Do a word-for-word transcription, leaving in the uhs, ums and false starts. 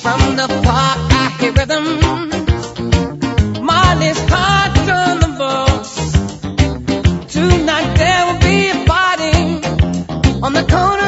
From the park I hear rhythms, Marley's heart's on the bus. Tonight there will be a party on the corner